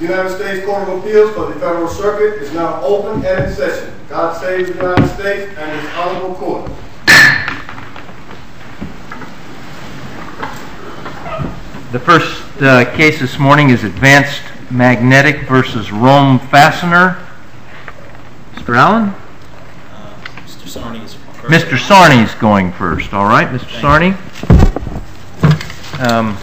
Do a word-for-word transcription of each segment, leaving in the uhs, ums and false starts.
United States Court of Appeals for the Federal Circuit is now open and in session. God save the United States and His Honorable Court. The first uh, case this morning is Advanced Magnetic versus Rome Fastener. Mister Allen? Uh, Mister Sarney is first. Mister Sarney is going first. All right, Mister Sarney. Um,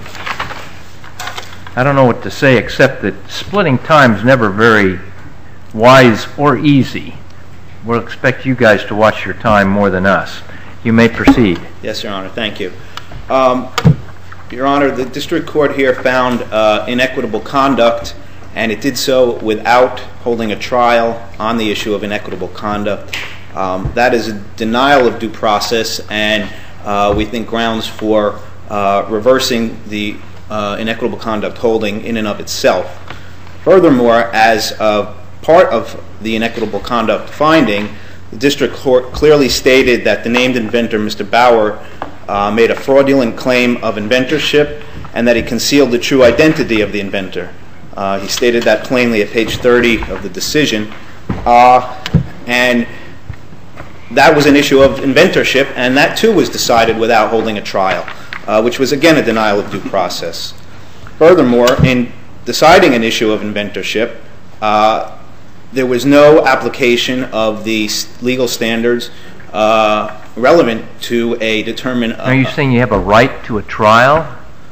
I don't know what to say except that splitting time is never very wise or easy. We'll expect you guys to watch your time more than us. You may proceed. Yes, Your Honor. Thank you. Um, Your Honor, the district court here found uh, inequitable conduct, and it did so without holding a trial on the issue of inequitable conduct. Um, that is a denial of due process, and uh, we think grounds for uh, reversing the uh, inequitable conduct holding in and of itself. Furthermore, as a part of the inequitable conduct finding, the district court clearly stated that the named inventor, Mister Bauer, Uh, made a fraudulent claim of inventorship and that he concealed the true identity of the inventor. Uh, he stated that plainly at page thirty of the decision. Uh, and that was an issue of inventorship, and that too was decided without holding a trial, uh, which was again a denial of due process. Furthermore, in deciding an issue of inventorship, uh, there was no application of the legal standards uh, relevant to a determined... Uh, Are you saying you have a right to a trial?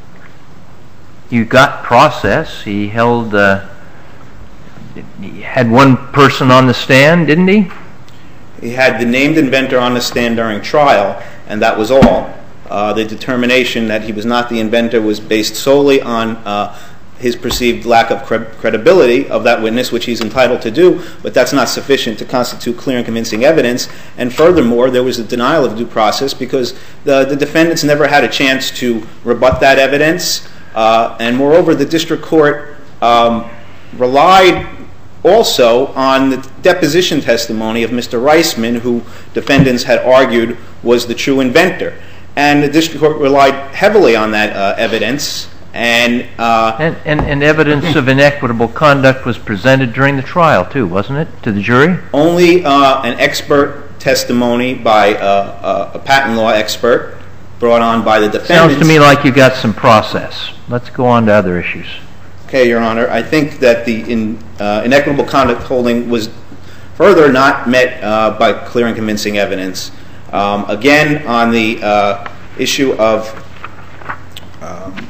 You got process. He held... Uh, he had one person on the stand, didn't he? He had the named inventor on the stand during trial, and that was all. Uh, the determination that he was not the inventor was based solely on uh, his perceived lack of cre- credibility of that witness, which he's entitled to do, but that's not sufficient to constitute clear and convincing evidence. And furthermore, there was a denial of due process because the, the defendants never had a chance to rebut that evidence. Uh, and moreover, the district court um, relied also on the deposition testimony of Mister Reisman, who defendants had argued was the true inventor. And the district court relied heavily on that uh, evidence. And, uh, and, and and evidence of inequitable conduct was presented during the trial too, wasn't it, to the jury? Only uh, an expert testimony by uh, uh, a patent law expert brought on by the defendants. Sounds to me like you got some process. Let's go on to other issues. Okay, Your Honor. I think that the in, uh, inequitable conduct holding was further not met uh, by clear and convincing evidence. Um, again, on the uh, issue of um,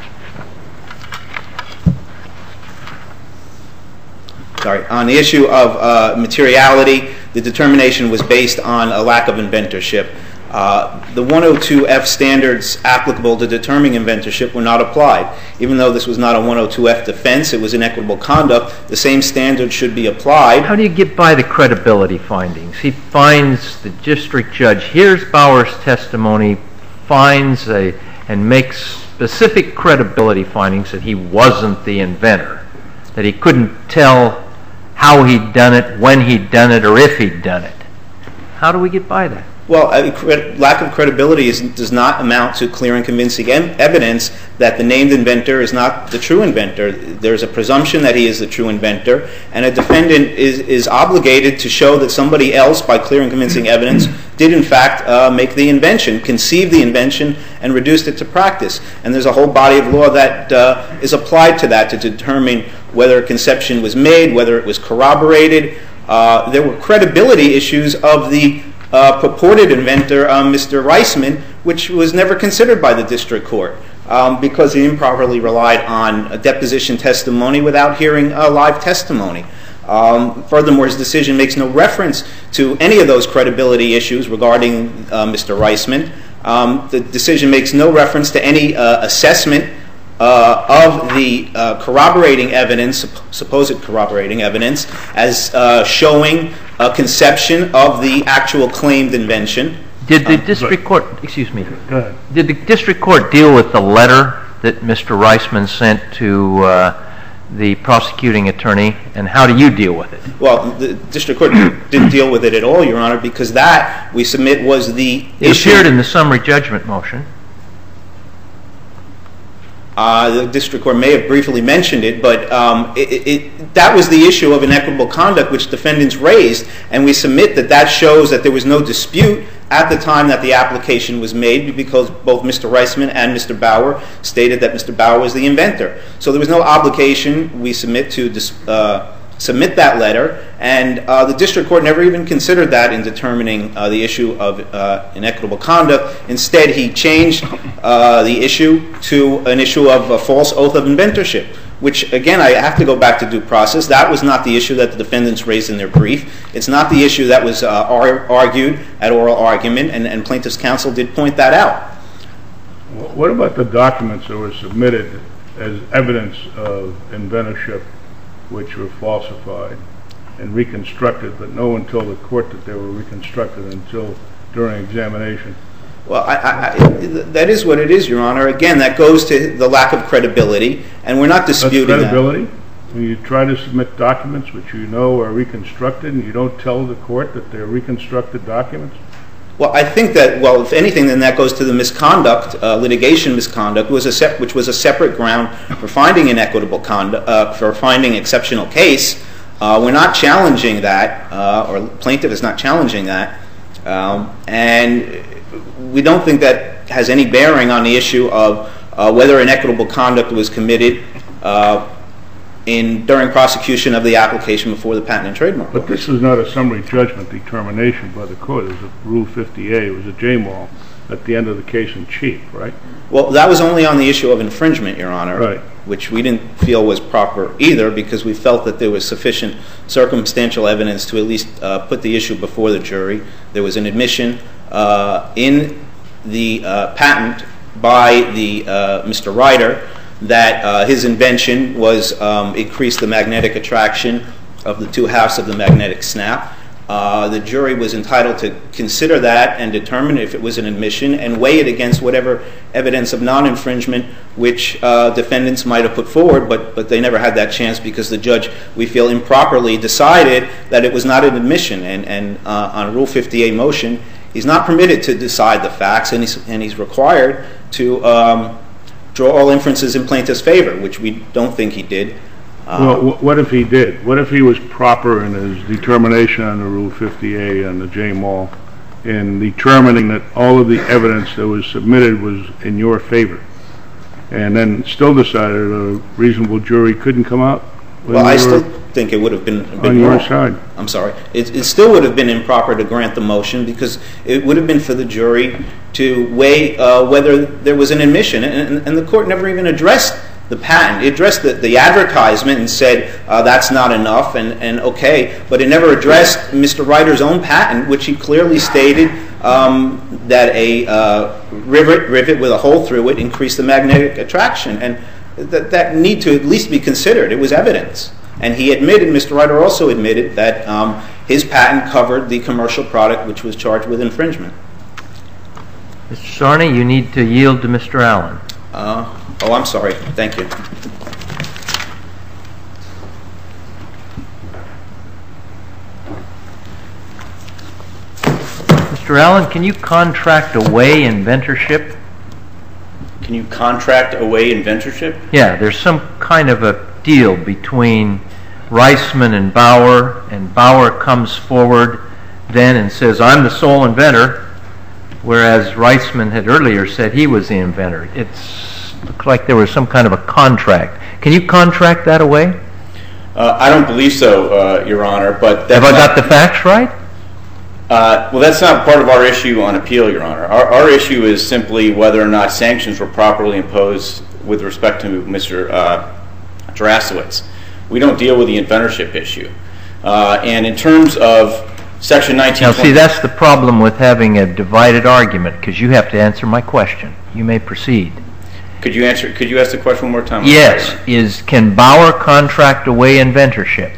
Sorry, on the issue of uh, materiality, the determination was based on a lack of inventorship. Uh, the one oh two F standards applicable to determining inventorship were not applied. Even though this was not a one oh two F defense, it was inequitable conduct, the same standards should be applied. How do you get by the credibility findings? He finds, the district judge hears Bauer's testimony, finds a, and makes specific credibility findings that he wasn't the inventor, that he couldn't tell how he'd done it, when he'd done it, or if he'd done it. How do we get by that? Well, uh, cred- lack of credibility is, does not amount to clear and convincing em- evidence that the named inventor is not the true inventor. There's a presumption that he is the true inventor, and a defendant is, is obligated to show that somebody else, by clear and convincing evidence, did in fact uh, make the invention, conceive the invention, and reduced it to practice. And there's a whole body of law that uh, is applied to that to determine whether a conception was made, whether it was corroborated. Uh, there were credibility issues of the uh, purported inventor, uh, Mister Reisman, which was never considered by the district court um, because he improperly relied on a deposition testimony without hearing a live testimony. Um, furthermore, his decision makes no reference to any of those credibility issues regarding uh, Mister Reisman. Um, the decision makes no reference to any uh, assessment Uh, of the uh, corroborating evidence, supposed corroborating evidence, as uh, showing a conception of the actual claimed invention. Did the district court, excuse me, go ahead. Did the district court deal with the letter that Mister Reisman sent to uh, the prosecuting attorney, and how do you deal with it? Well, the district court didn't deal with it at all, Your Honor, because that, we submit, was the It issue. appeared in the summary judgment motion. Uh, the district court may have briefly mentioned it, but um, it, it, that was the issue of inequitable conduct which defendants raised, and we submit that that shows that there was no dispute at the time that the application was made, because both Mister Reisman and Mister Bauer stated that Mister Bauer was the inventor. So there was no obligation, we submit, to uh, submit that letter, and uh, the district court never even considered that in determining uh, the issue of uh, inequitable conduct. Instead, he changed uh, the issue to an issue of a false oath of inventorship, which, again, I have to go back to due process. That was not the issue that the defendants raised in their brief. It's not the issue that was uh, ar- argued at oral argument, and, and plaintiff's counsel did point that out. What about the documents that were submitted as evidence of inventorship, which were falsified and reconstructed, but no one told the court that they were reconstructed until during examination? Well, I, I, I, that is what it is, Your Honor. Again, that goes to the lack of credibility, and we're not disputing That's credibility? that. When you try to submit documents which you know are reconstructed, and you don't tell the court that they're reconstructed documents? Well, I think that, well, if anything, then that goes to the misconduct, uh, litigation misconduct, was a sep- which was a separate ground for finding inequitable conduct, uh, for finding exceptional case. Uh, we're not challenging that, uh, or plaintiff is not challenging that, um, and we don't think that has any bearing on the issue of uh, whether inequitable conduct was committed uh, in during prosecution of the application before the Patent and Trademark Office. But this was not a summary judgment determination by the court. It was a Rule fifty A. It was a J M A L at the end of the case in chief, right? Well, that was only on the issue of infringement, Your Honor, right, which we didn't feel was proper either, because we felt that there was sufficient circumstantial evidence to at least uh, put the issue before the jury. There was an admission uh, in the uh, patent by the uh, Mister Ryder that uh, his invention was um, increase the magnetic attraction of the two halves of the magnetic snap. Uh, the jury was entitled to consider that and determine if it was an admission and weigh it against whatever evidence of non-infringement which uh, defendants might have put forward, but, but they never had that chance because the judge, we feel, improperly decided that it was not an admission. And, and uh, on a Rule fifty A motion, he's not permitted to decide the facts, and he's, and he's required to um, draw all inferences in plaintiff's favor, which we don't think he did. Uh, well, what if he did? What if he was proper in his determination on the Rule fifty A and the J M A L in determining that all of the evidence that was submitted was in your favor, and then still decided a reasonable jury couldn't come out? Well, I still think it would have been, been on your wrong. side. I'm sorry. It, it still would have been improper to grant the motion because it would have been for the jury to weigh uh, whether there was an admission, and, and, and the court never even addressed the patent. It addressed the, the advertisement and said uh, that's not enough and, and okay, but it never addressed Mister Ryder's own patent, which he clearly stated um, that a uh, rivet, rivet with a hole through it increased the magnetic attraction, and that, that need to at least be considered. It was evidence. And he admitted, Mister Ryder also admitted, that um, his patent covered the commercial product which was charged with infringement. Mister Sarney, you need to yield to Mister Allen. Uh, oh, I'm sorry. Thank you. Mister Allen, can you contract away inventorship? Can you contract away inventorship? Yeah, there's some kind of a deal between Reisman and Bauer, and Bauer comes forward then and says, I'm the sole inventor, whereas Reisman had earlier said he was the inventor. It looks like there was some kind of a contract. Can you contract that away? Uh, I don't believe so, uh, Your Honor, but that's Have I got not, the facts right? Uh, well, that's not part of our issue on appeal, Your Honor. Our, our issue is simply whether or not sanctions were properly imposed with respect to Mister Uh, Drasowitz. We don't deal with the inventorship issue. Uh, and in terms of Section nineteen twenty... Now, see, that's the problem with having a divided argument, because you have to answer my question. You may proceed. Could you answer? Could you ask the question one more time? Yes. Is can Bauer contract away inventorship?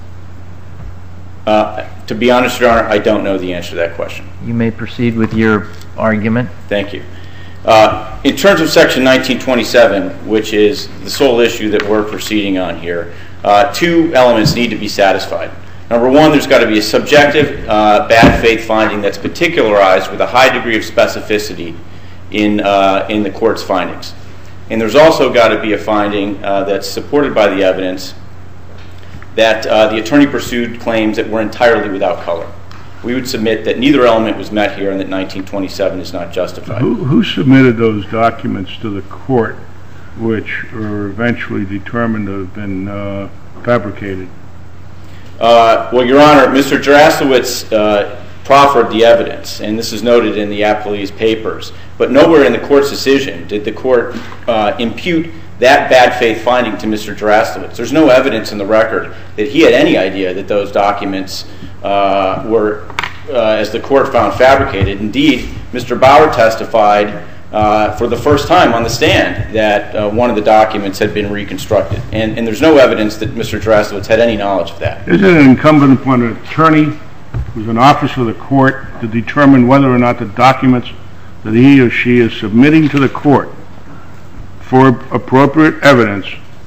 Uh, to be honest, Your Honor, I don't know the answer to that question. You may proceed with your argument. Thank you. Uh, in terms of Section nineteen twenty-seven, which is the sole issue that we're proceeding on here, uh, two elements need to be satisfied. Number one, there's got to be a subjective uh, bad faith finding that's particularized with a high degree of specificity in uh, in the court's findings. And there's also got to be a finding uh, that's supported by the evidence that uh, the attorney pursued claims that were entirely without color. We would submit that neither element was met here and that nineteen twenty-seven is not justified. Who, who submitted those documents to the court which were eventually determined to have been uh, fabricated? Uh, well, Your Honor, Mister Drasowitz uh, proffered the evidence, and this is noted in the appellee's papers. But nowhere in the court's decision did the court uh, impute that bad faith finding to Mister Drasowitz. There's no evidence in the record that he had any idea that those documents uh, were, uh, as the court found, fabricated. Indeed, Mister Bauer testified uh, for the first time on the stand that uh, one of the documents had been reconstructed. And, and there's no evidence that Mister Drasowitz had any knowledge of that. Isn't it incumbent upon an attorney who's an officer of the court to determine whether or not the documents that he or she is submitting to the court for appropriate evidence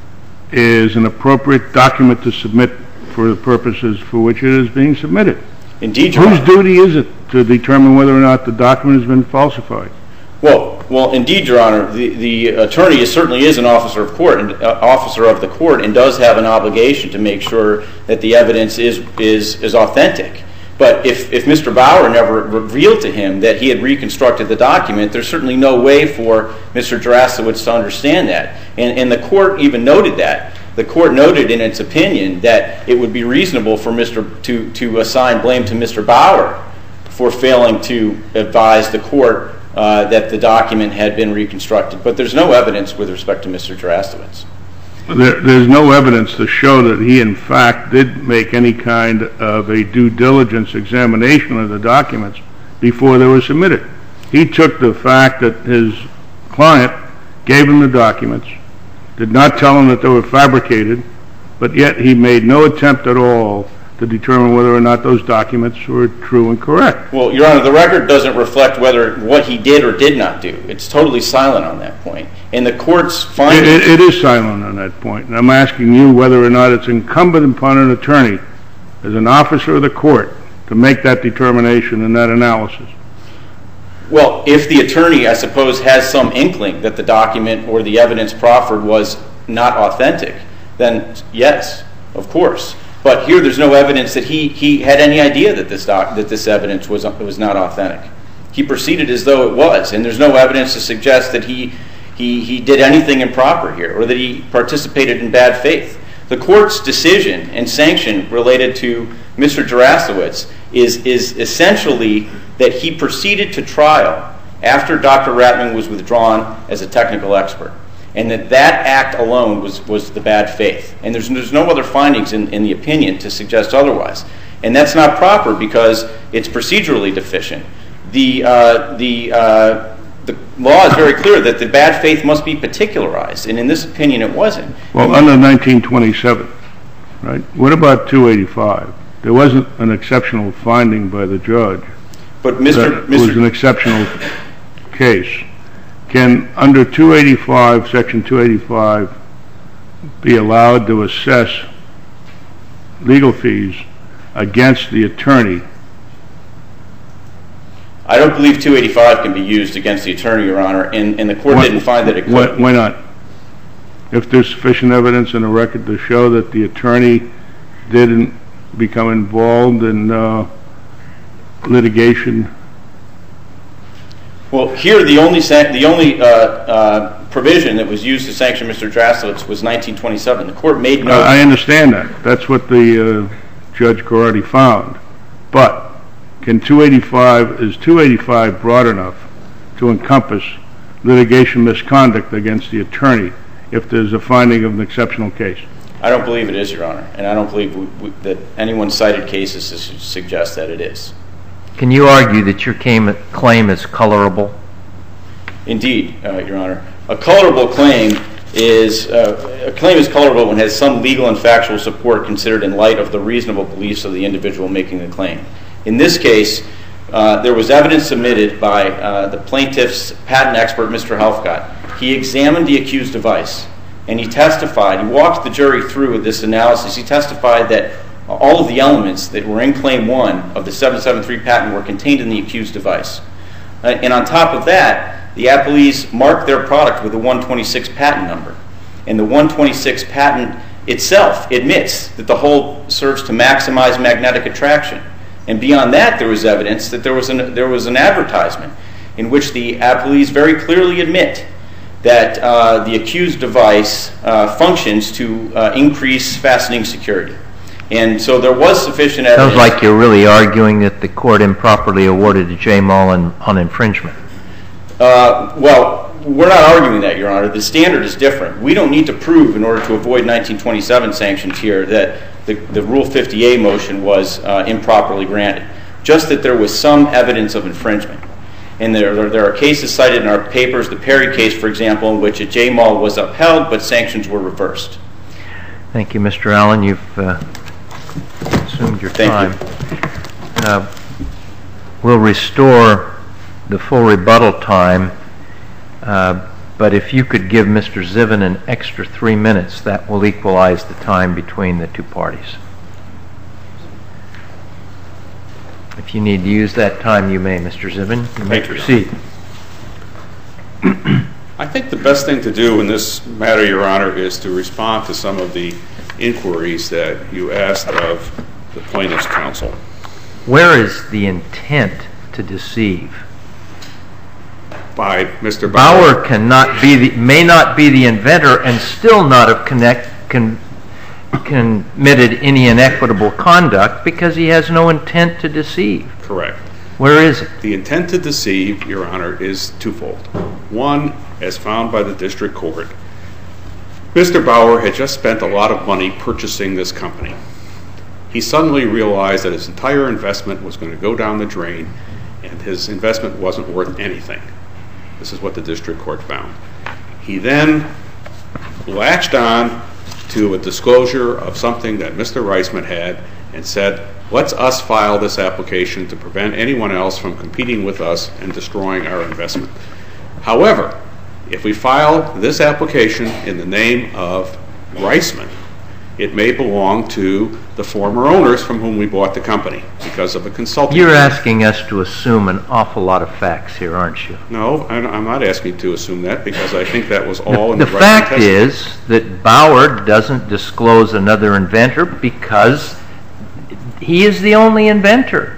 is an appropriate document to submit for the purposes for which it is being submitted? Indeed, Your Whose Honor. duty is it to determine whether or not the document has been falsified? Well, well, indeed, Your Honor, the, the attorney is, certainly is an officer of court, and uh, officer of the court, and does have an obligation to make sure that the evidence is is is authentic. But if, if Mister Bauer never revealed to him that he had reconstructed the document, there's certainly no way for Mister Drasowitz to understand that. And, and the court even noted that. The court noted in its opinion that it would be reasonable for Mister to, to assign blame to Mister Bauer for failing to advise the court uh, that the document had been reconstructed. But there's no evidence with respect to Mister Drasowitz. There, there's no evidence to show that he, in fact, did make any kind of a due diligence examination of the documents before they were submitted. He took the fact that his client gave him the documents, did not tell him that they were fabricated, but yet he made no attempt at all to determine whether or not those documents were true and correct. Well, Your Honor, the record doesn't reflect whether what he did or did not do. It's totally silent on that point. And the court's finding... It, it, it is silent on that point, and I'm asking you whether or not it's incumbent upon an attorney, as an officer of the court, to make that determination and that analysis. Well, if the attorney, I suppose, has some inkling that the document or the evidence proffered was not authentic, then yes, of course. But here there's no evidence that he, he had any idea that this doc, that this evidence was, was not authentic. He proceeded as though it was, and there's no evidence to suggest that he, he, he did anything improper here or that he participated in bad faith. The court's decision and sanction related to Mister Drasowitz is, is essentially that he proceeded to trial after Doctor Ratman was withdrawn as a technical expert, and that that act alone was, was the bad faith. And there's, there's no other findings in, in the opinion to suggest otherwise. And that's not proper because it's procedurally deficient. The, uh, the, uh, the law is very clear that the bad faith must be particularized, and in this opinion it wasn't. Well, under nineteen twenty-seven, right? What about two eighty-five? There wasn't an exceptional finding by the judge. But Mister That was an exceptional case. Can, under two eighty-five, Section two eighty-five, be allowed to assess legal fees against the attorney? I don't believe two eighty-five can be used against the attorney, Your Honor, and, and the court Why- didn't find that it could. Why, why not? If there's sufficient evidence in the record to show that the attorney didn't become involved in uh, litigation. Well, here the only san- the only uh, uh, provision that was used to sanction Mister Drasowitz was nineteen twenty-seven. The court made no... Uh, I understand that. That's what the uh, Judge Corradi found. But can two eighty-five, is two eighty-five broad enough to encompass litigation misconduct against the attorney if there's a finding of an exceptional case? I don't believe it is, Your Honor, and I don't believe we, we, that anyone cited cases to su- suggest that it is. Can you argue that your claim, claim is colorable? Indeed, uh, Your Honor. A colorable claim is, uh, a claim is colorable when it has some legal and factual support considered in light of the reasonable beliefs of the individual making the claim. In this case, uh, there was evidence submitted by uh, the plaintiff's patent expert, Mister Helfgott. He examined the accused device, and he testified, he walked the jury through this analysis. He testified that all of the elements that were in Claim one of the seven seventy-three patent were contained in the accused device. Uh, and on top of that, the appellees marked their product with a one twenty-six patent number. And the one twenty-six patent itself admits that the hole serves to maximize magnetic attraction. And beyond that, there was evidence that there was an, there was an advertisement in which the appellees very clearly admit that uh, the accused device uh, functions to uh, increase fastening security. And so there was sufficient evidence. Sounds like you're really arguing that the court improperly awarded to J-Mall on, on infringement. Uh, well, we're not arguing that, Your Honor. The standard is different. We don't need to prove in order to avoid nineteen twenty-seven sanctions here that the, the Rule fifty A motion was uh, improperly granted, just that there was some evidence of infringement. And there, there are cases cited in our papers, the Perry case, for example, in which a J-Mall was upheld, but sanctions were reversed. Thank you, Mister Allen. You've uh, consumed your Thank time. You. Uh, we'll restore the full rebuttal time, uh, but if you could give Mister Zivin an extra three minutes, that will equalize the time between the two parties. If you need to use that time, you may, Mister Zivin. You may proceed. I think the best thing to do in this matter, Your Honor, is to respond to some of the inquiries that you asked of the plaintiff's counsel. Where is the intent to deceive? By Mister Bauer. Bauer cannot be the, may not be the inventor and still not have connect, con, committed any inequitable conduct because he has no intent to deceive. Correct. Where is it? The intent to deceive, Your Honor, is twofold. One, as found by the district court, Mister Bauer had just spent a lot of money purchasing this company. He suddenly realized that his entire investment was going to go down the drain and his investment wasn't worth anything. This is what the district court found. He then latched on to a disclosure of something that Mister Reisman had and said, let's us file this application to prevent anyone else from competing with us and destroying our investment. However, if we file this application in the name of Reisman, it may belong to the former owners from whom we bought the company because of a consulting. You're asking us to assume an awful lot of facts here, aren't you? No, I'm not asking to assume that because I think that was all in the The Reisman fact testimony. is that Bauer doesn't disclose another inventor because he is the only inventor.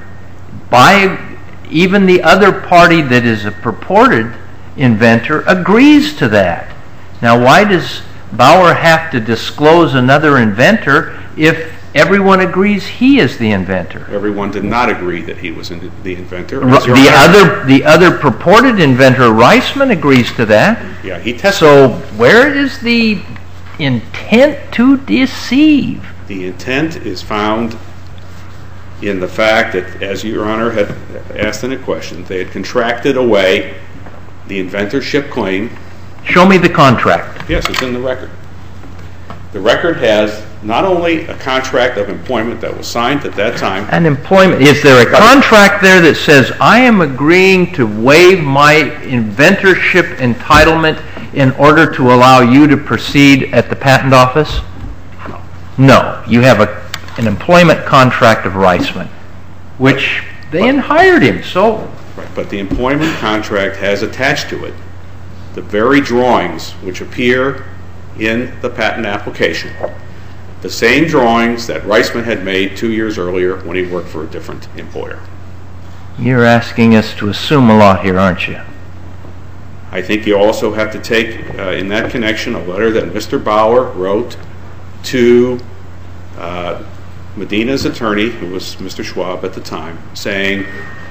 By even the other party that is a purported inventor agrees to that. Now, why does Bauer have to disclose another inventor if everyone agrees he is the inventor? Everyone did not agree that he was in the inventor. R- the other, the other purported inventor, Reisman, agrees to that. Yeah, he testified. So, where is the intent to deceive? The intent is found in the fact that, as Your Honor had asked in a question, they had contracted away the inventorship claim. Show me the contract. Yes, it's in the record. The record has not only a contract of employment that was signed at that time. An employment. Is there a contract there that says, I am agreeing to waive my inventorship entitlement in order to allow you to proceed at the patent office? No. No. You have a, an employment contract of Reisman, which they but, hired him, so. Right, but the employment contract has attached to it the very drawings which appear in the patent application. The same drawings that Reisman had made two years earlier when he worked for a different employer. You're asking us to assume a lot here, aren't you? I think you also have to take, uh, in that connection, a letter that Mister Bauer wrote to uh, Medina's attorney, who was Mister Schwab at the time, saying,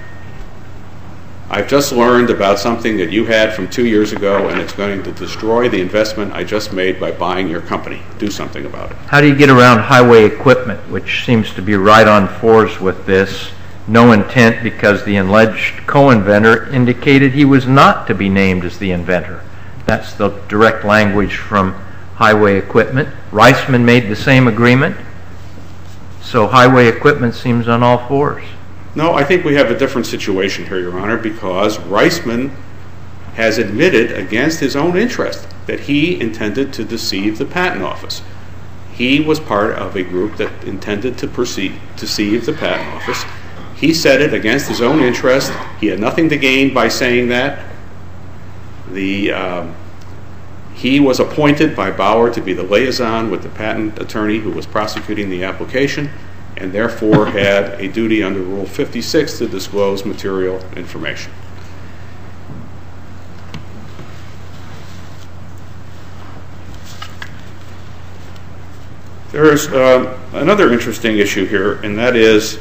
I've just learned about something that you had from two years ago, and it's going to destroy the investment I just made by buying your company. Do something about it. How do you get around highway equipment, which seems to be right on fours with this? No intent because the alleged co-inventor indicated he was not to be named as the inventor. That's the direct language from highway equipment. Reisman made the same agreement, so highway equipment seems on all fours. No, I think we have a different situation here, Your Honor, because Reisman has admitted against his own interest that he intended to deceive the patent office. He was part of a group that intended to proceed, deceive the patent office. He said it against his own interest. He had nothing to gain by saying that. The, um, he was appointed by Bauer to be the liaison with the patent attorney who was prosecuting the application, and therefore had a duty under Rule fifty-six to disclose material information. There is uh, another interesting issue here, and that is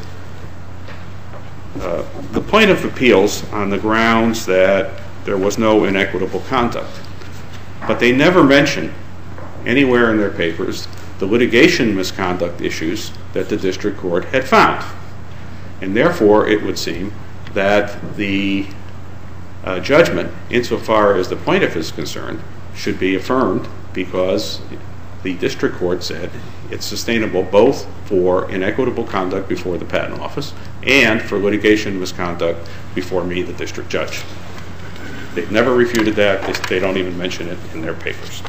uh, the plaintiff appeals on the grounds that there was no inequitable conduct. But they never mention anywhere in their papers the litigation misconduct issues that the district court had found. And therefore, it would seem that the uh, judgment, insofar as the plaintiff is concerned, should be affirmed because the district court said it's sustainable both for inequitable conduct before the patent office and for litigation misconduct before me, the district judge. They've never refuted that. They, they don't even mention it in their papers.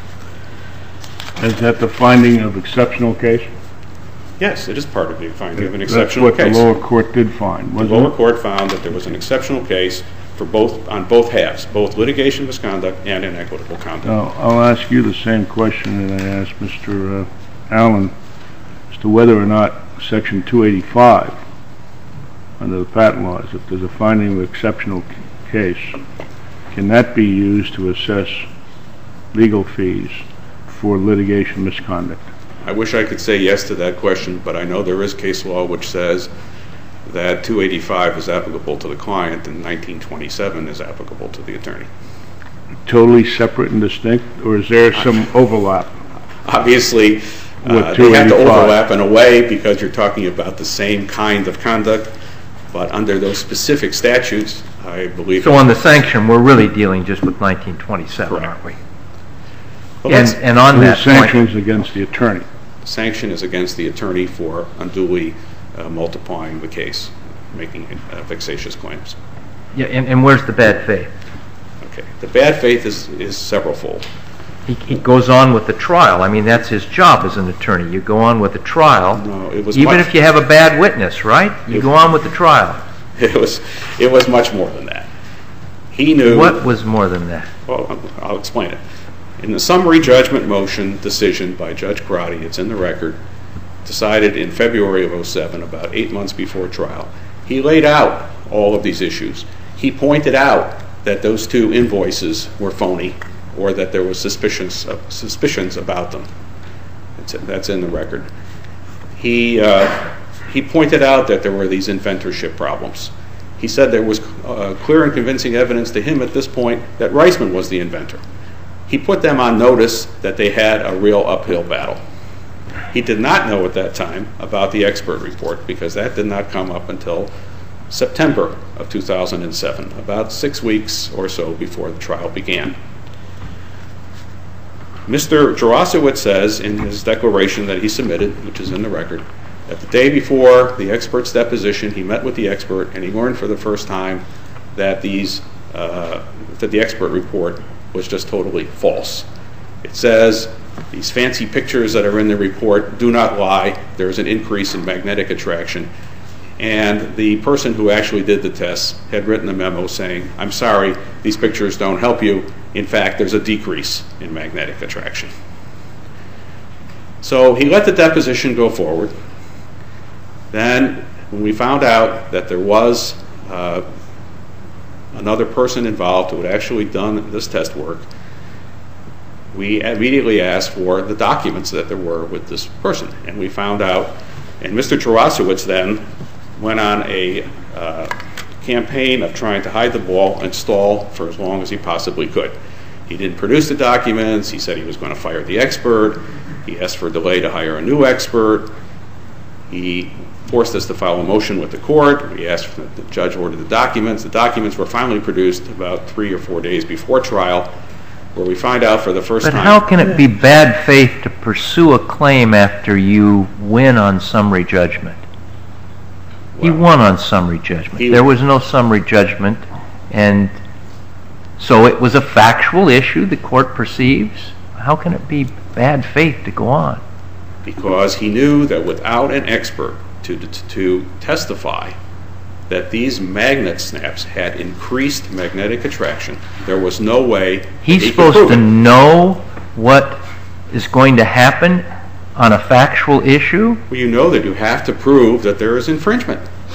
Is that the finding of exceptional case? Yes, it is part of the finding of an exceptional case. That's what the lower court did find, wasn't it? The lower court found that there was an exceptional case for both, on both halves, both litigation misconduct and inequitable conduct. Now, I'll ask you the same question that I asked Mister Uh, Allen as to whether or not Section two eighty-five under the patent laws, if there's a finding of exceptional case, can that be used to assess legal fees for litigation misconduct? I wish I could say yes to that question, but I know there is case law which says that two eighty-five is applicable to the client and nineteen twenty-seven is applicable to the attorney. Totally separate and distinct, or is there some overlap? Obviously, uh, they have to overlap in a way because you're talking about the same kind of conduct, but under those specific statutes, I believe... So on the sanction, we're really dealing just with nineteen twenty-seven, Correct. aren't we? Well, and, and on and that the sanctions point, against the attorney. Sanction is against the attorney for unduly uh, multiplying the case, making uh, vexatious claims. Yeah, and, and where's the bad faith? Okay, the bad faith is, is several-fold. He, he goes on with the trial. I mean, that's his job as an attorney. You go on with the trial, no, it was even much, if you have a bad witness, right? You it, go on with the trial. It was, it was much more than that. He knew... What was more than that? Well, I'll explain it. In the summary judgment motion decision by Judge Crotty, it's in the record, decided in February of oh seven, about eight months before trial, he laid out all of these issues. He pointed out that those two invoices were phony or that there was suspicions, uh, suspicions about them. That's, that's in the record. He, uh, he pointed out that there were these inventorship problems. He said there was uh, clear and convincing evidence to him at this point that Reisman was the inventor. He put them on notice that they had a real uphill battle. He did not know at that time about the expert report because that did not come up until September of two thousand seven, about six weeks or so before the trial began. Mister Jarosowitz says in his declaration that he submitted, which is in the record, that the day before the expert's deposition, he met with the expert and he learned for the first time that these uh, that the expert report was just totally false. It says these fancy pictures that are in the report do not lie. There's an increase in magnetic attraction. And the person who actually did the tests had written a memo saying, I'm sorry, these pictures don't help you. In fact, there's a decrease in magnetic attraction. So he let the deposition go forward. Then, when we found out that there was uh, another person involved who had actually done this test work, we immediately asked for the documents that there were with this person. And we found out, and Mister Jarosowitz then went on a uh, campaign of trying to hide the ball and stall for as long as he possibly could. He didn't produce the documents. He said he was going to fire the expert. He asked for a delay to hire a new expert. He forced us to file a motion with the court. We asked that the judge order the documents. The documents were finally produced about three or four days before trial, where we find out for the first but time. But how can it be bad faith to pursue a claim after you win on summary judgment? Well, he won on summary judgment. There was no summary judgment, and so it was a factual issue the court perceives. How can it be bad faith to go on? Because he knew that without an expert to, to, to testify that these magnet snaps had increased magnetic attraction, there was no way he's he could supposed prove to it. know what is going to happen on a factual issue? Well, you know that you have to prove that there is infringement.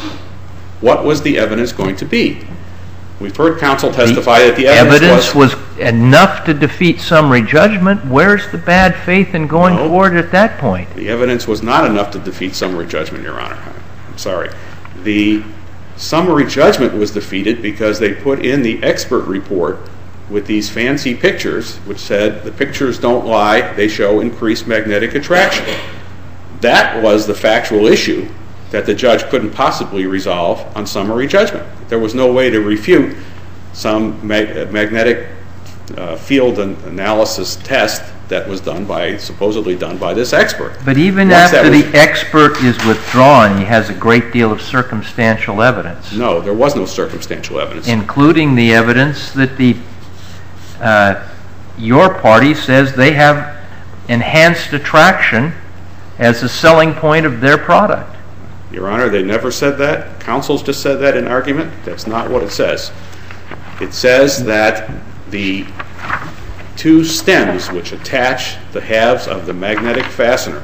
What was the evidence going to be? We've heard counsel testify that the evidence, evidence was, was enough to defeat summary judgment. Where's the bad faith in going No. forward at that point? the evidence was not enough to defeat summary judgment, Your Honor. I'm sorry. The summary judgment was defeated because they put in the expert report with these fancy pictures, which said the pictures don't lie, they show increased magnetic attraction. That was the factual issue that the judge couldn't possibly resolve on summary judgment. There was no way to refute some mag- magnetic uh, field an- analysis test that was done by, supposedly done by this expert. But even Once that after was- the expert is withdrawn, he has a great deal of circumstantial evidence, No, there was no circumstantial evidence. including the evidence that the uh, your party says they have enhanced attraction as a selling point of their product. Your Honor, they never said that. Counsel's just said that in argument. That's not what it says. It says that the two stems which attach the halves of the magnetic fastener,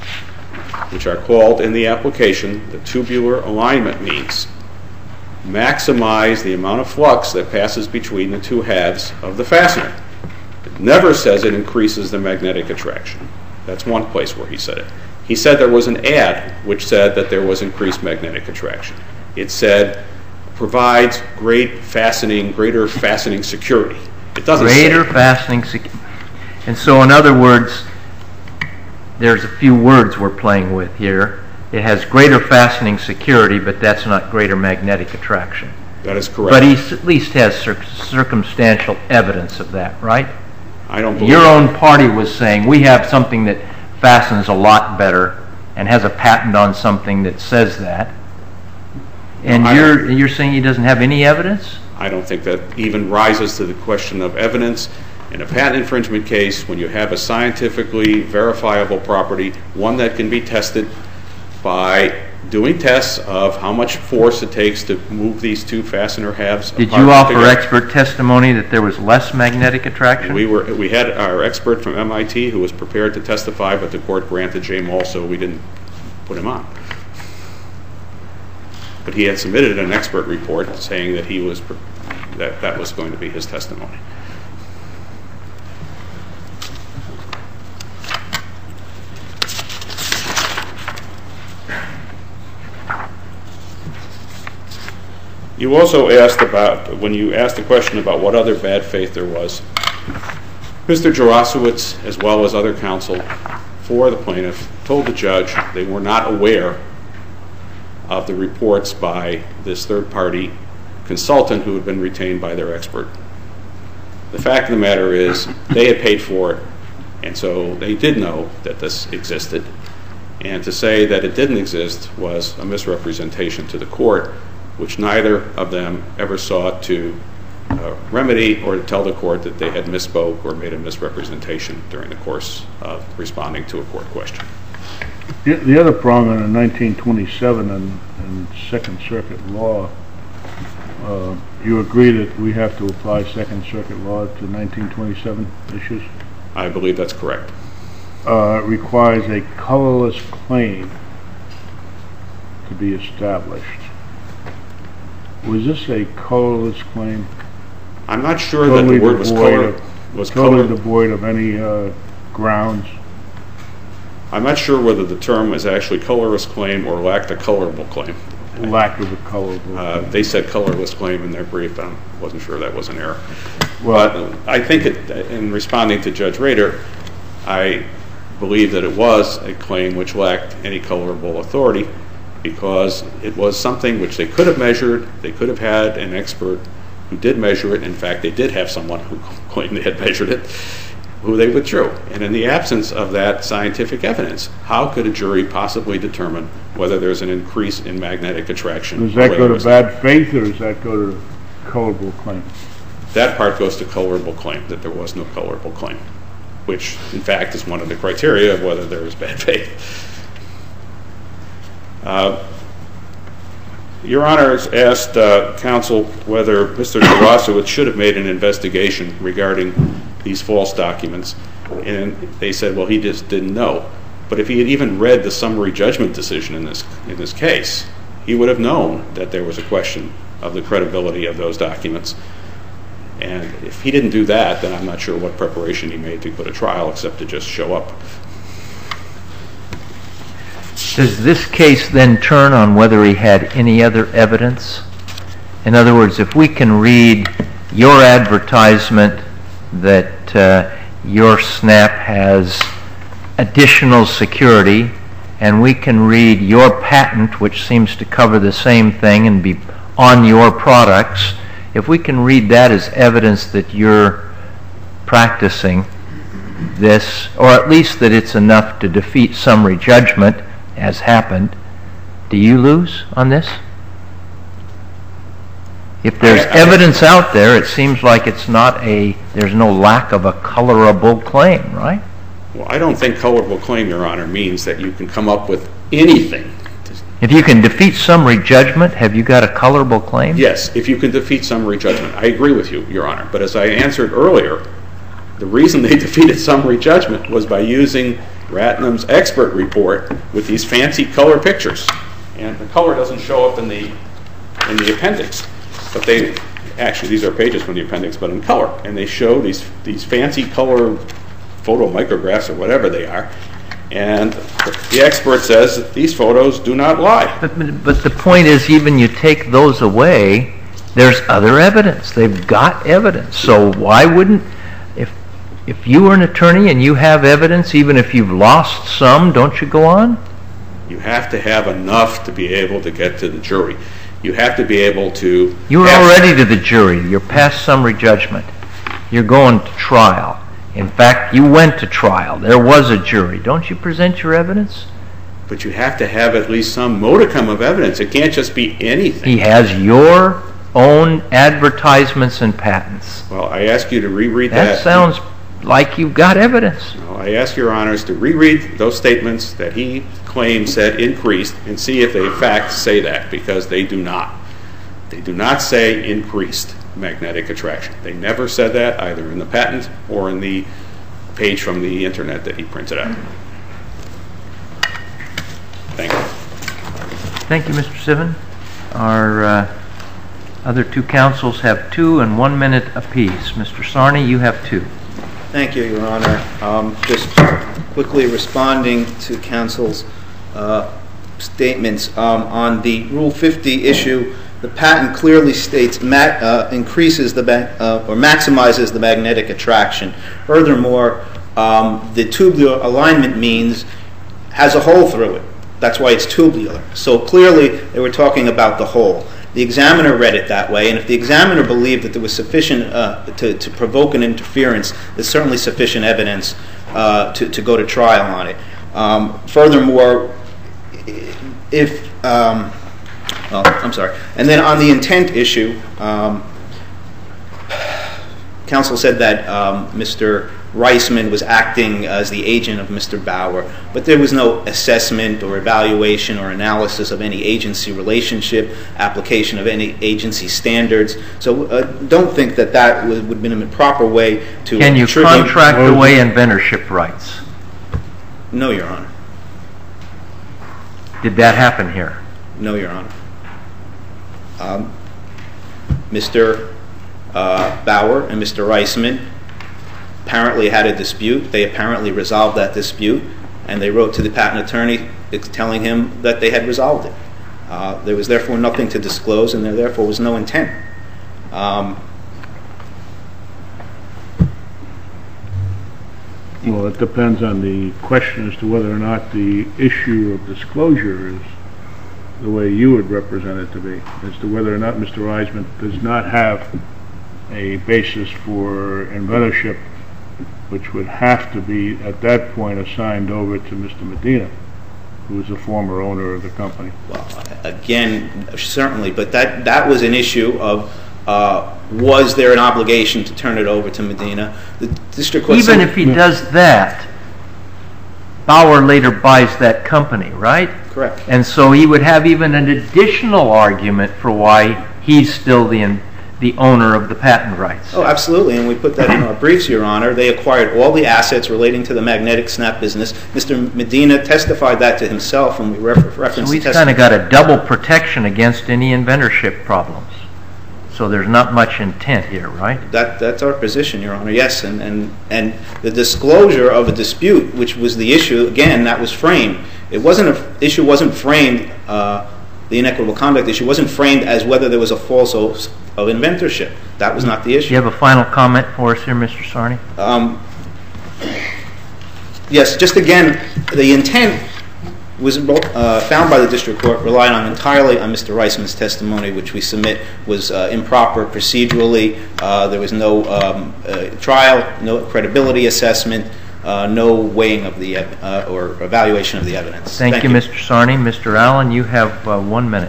which are called in the application the tubular alignment means, maximize the amount of flux that passes between the two halves of the fastener. It never says it increases the magnetic attraction. That's one place where he said it. He said there was an ad which said that there was increased magnetic attraction. It said provides great fastening, greater fastening security. It doesn't Greater say. fastening security. And so, in other words, there's a few words we're playing with here. It has greater fastening security, but that's not greater magnetic attraction. That is correct. But he s- at least has cir- circumstantial evidence of that, right? I don't believe Your that. own party was saying we have something that fastens a lot better and has a patent on something that says that. And No, I you're don't- you're saying he doesn't have any evidence? I don't think that even rises to the question of evidence. In a patent infringement case, when you have a scientifically verifiable property, one that can be tested by doing tests of how much force it takes to move these two fastener halves Did apart you offer together. expert testimony that there was less magnetic attraction? We were we had our expert from M I T who was prepared to testify, but the court granted J. Moll, so we didn't put him on. But he had submitted an expert report saying that he was that that was going to be his testimony. You also asked about, when you asked the question about what other bad faith there was, Mister Jarosowitz, as well as other counsel for the plaintiff, told the judge they were not aware of the reports by this third-party consultant who had been retained by their expert. The fact of the matter is they had paid for it, and so they did know that this existed. And to say that it didn't exist was a misrepresentation to the court, which neither of them ever sought to uh, remedy or to tell the court that they had misspoke or made a misrepresentation during the course of responding to a court question. The, the other prong on the nineteen twenty-seven and, and Second Circuit law, uh, you agree that we have to apply Second Circuit law to nineteen twenty-seven issues? I believe that's correct. Uh, it requires a colorless claim to be established. Was this a colorless claim? I'm not sure Totally that the word was devoid color. of- Was Totally color. devoid of any uh, grounds? I'm not sure whether the term is actually colorless claim or lacked a colorable claim. Lack of a colorable. Uh, they said colorless claim in their brief. I wasn't sure that was an error. Well, But I think it, in responding to Judge Rader, I believe that it was a claim which lacked any colorable authority because it was something which they could have measured. They could have had an expert who did measure it. In fact, they did have someone who claimed they had measured it, who they withdrew. And in the absence of that scientific evidence, how could a jury possibly determine whether there's an increase in magnetic attraction? does that or whether go to there's- bad faith or does that go to colorable claim? That part goes to colorable claim, that there was no colorable claim, which in fact is one of the criteria of whether there is bad faith. Uh, Your Honor has asked uh, counsel whether Mister Drasowitz should have made an investigation regarding these false documents, and they said, well, he just didn't know. But if he had even read the summary judgment decision in this in this case, he would have known that there was a question of the credibility of those documents. And if he didn't do that, then I'm not sure what preparation he made to put a trial except to just show up. Does this case then turn on whether he had any other evidence? In other words, if we can read your advertisement that uh, your snap has additional security, and we can read your patent, which seems to cover the same thing and be on your products, if we can read that as evidence that you're practicing this, or at least that it's enough to defeat summary judgment, as happened, do you lose on this? If there's I, I, evidence out there, it seems like it's not a, there's no lack of a colorable claim, right? Well, I don't think colorable claim, Your Honor, means that you can come up with anything. If you can defeat summary judgment, have you got a colorable claim? Yes, if you can defeat summary judgment. I agree with you, Your Honor. But as I answered earlier, the reason they defeated summary judgment was by using Ratnam's expert report with these fancy color pictures. And the color doesn't show up in the in the appendix. But they, actually these are pages from the appendix, but in color. And they show these, these fancy color photo micrographs or whatever they are. And the expert says that these photos do not lie. But, but the point is, even you take those away, there's other evidence. They've got evidence. So why wouldn't, if if you were an attorney and you have evidence, even if you've lost some, don't you go on? You have to have enough to be able to get to the jury. You have to be able to... You were already to the jury. You're past summary judgment. You're going to trial. In fact, you went to trial. There was a jury. Don't you present your evidence? But you have to have at least some modicum of evidence. It can't just be anything. He has your own advertisements and patents. Well, I ask you to reread that. That sounds like you've got evidence. Well, I ask your honors to reread those statements that he claimed said increased and see if they in fact say that, because they do not. They do not say increased magnetic attraction. They never said that, either in the patent or in the page from the internet that he printed out. Thank you. Thank you, Mister Sivan. Our uh, other two counsels have two and one minute apiece. Mister Sarney, you have two. Thank you, Your Honor. Um, just quickly responding to counsel's uh, statements um, on the Rule fifty issue. The patent clearly states ma uh, increases the uh, or maximizes the magnetic attraction. Furthermore, um, the tubular alignment means has a hole through it. That's why it's tubular. So clearly, they were talking about the hole. The examiner read it that way, and if the examiner believed that there was sufficient uh, to, to provoke an interference, there's certainly sufficient evidence uh, to, to go to trial on it. Um, furthermore, if um, Oh, I'm sorry. And then on the intent issue, um, counsel said that um, Mister Reisman was acting as the agent of Mister Bauer, but there was no assessment or evaluation or analysis of any agency relationship, application of any agency standards. So uh, don't think that that would, would have been a proper way to... Can you contract away inventorship rights? No, Your Honor. Did that happen here? No, Your Honor. Um, Mister Uh, Bauer and Mister Reisman apparently had a dispute. They apparently resolved that dispute, and they wrote to the patent attorney telling him that they had resolved it. Uh, there was therefore nothing to disclose, and there therefore was no intent. Um, well, it depends on the question as to whether or not the issue of disclosure is the way you would represent it to be, as to whether or not Mister Reisman does not have a basis for inventorship, which would have to be at that point assigned over to Mister Medina, who was a former owner of the company. Well, again, certainly, but that, that was an issue of uh, was there an obligation to turn it over to Medina? The district court Even if he does that, Bauer later buys that company, right? Correct. And so he would have even an additional argument for why he's still the the owner of the patent rights. Oh, absolutely, and we put that in our briefs, Your Honor. They acquired all the assets relating to the magnetic snap business. Mister Medina testified that to himself, and we refer- referenced So he's the kind of testimony. got a double protection against any inventorship problems. So there's not much intent here, right? That, that's our position, Your Honor, yes. And, and, and the disclosure of a dispute, which was the issue, again, that was framed. It wasn't a, issue wasn't framed, uh, the inequitable conduct issue wasn't framed as whether there was a false oath of inventorship. That was not the issue. Do you have a final comment for us here, Mister Sarney? Um, yes, just again, the intent was uh, found by the district court, relied on entirely on Mister Reisman's testimony, which we submit was uh, improper procedurally. Uh, there was no um, uh, trial, no credibility assessment, uh, no weighing of the uh, or evaluation of the evidence. Thank, Thank you, you, Mister Sarney. Mister Allen, you have uh, one minute.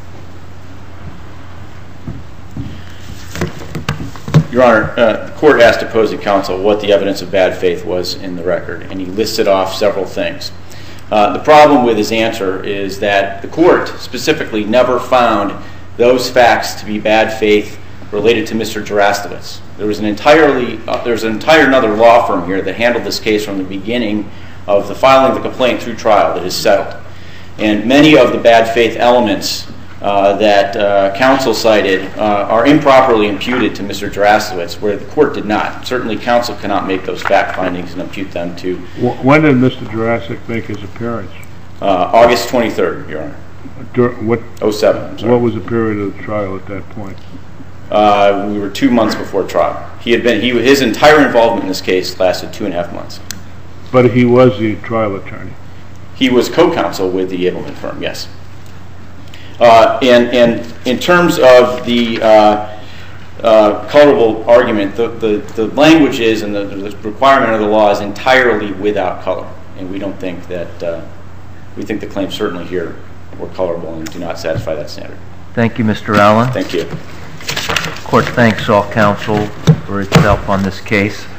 Your Honor, uh, the court asked opposing counsel what the evidence of bad faith was in the record, and he listed off several things. Uh, the problem with his answer is that the court specifically never found those facts to be bad faith related to Mister Drastowitz. There was an entirely, uh, there's an entire another law firm here that handled this case from the beginning of the filing of the complaint through trial that is settled. And many of the bad faith elements uh, that uh, counsel cited uh, are improperly imputed to Mister Drastowitz, where the court did not. Certainly counsel cannot make those fact findings and impute them to... When did Mister Jurassic make his appearance? Uh, August twenty-third, Your Honor. Dur- what, oh seven, I'm sorry. What was the period of the trial at that point? Uh, we were two months before trial. He had been, he, his entire involvement in this case lasted two and a half months. But he was the trial attorney? He was co-counsel with the Abelman firm, yes. Uh, and, and in terms of the uh, uh, colorable argument, the, the, the language is and the, the requirement of the law is entirely without color. And we don't think that, uh, we think the claims certainly here were colorable and do not satisfy that standard. Thank you, Mister Allen. Thank you. The court thanks all counsel for its help on this case.